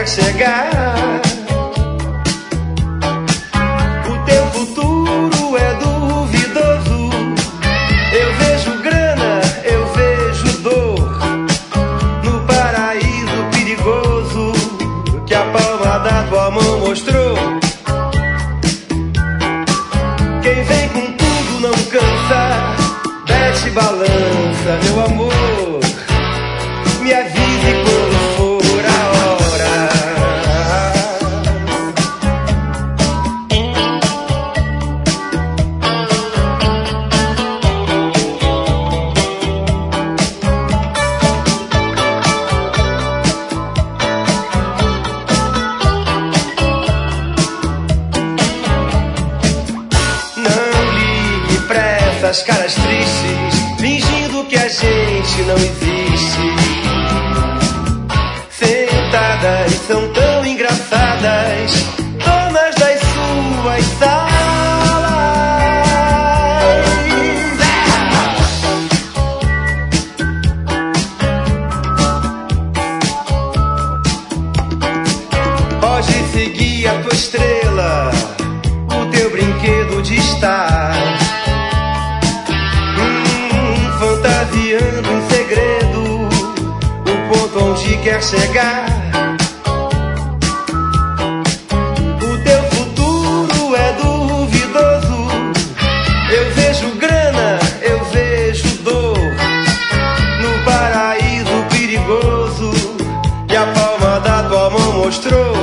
quer chegar. O teu futuro é duvidoso. Eu vejo grana, eu vejo dor no paraíso perigoso que a palma da tua mão mostrou. Quem vem com tudo não cansa, desce balança, meu amor. Me avise quando for a hora. Não ligue pra essas caras tristes, fingindo que a gente não existe. Sentadas são tão engraçadas, donas das suas salas. Pode seguir a tua estrela, o teu brinquedo de estar fantasiando em segredo o ponto onde quer chegar. O teu futuro é duvidoso. Eu vejo grana, eu vejo dor no paraíso perigoso que a palma da tua mão mostrou.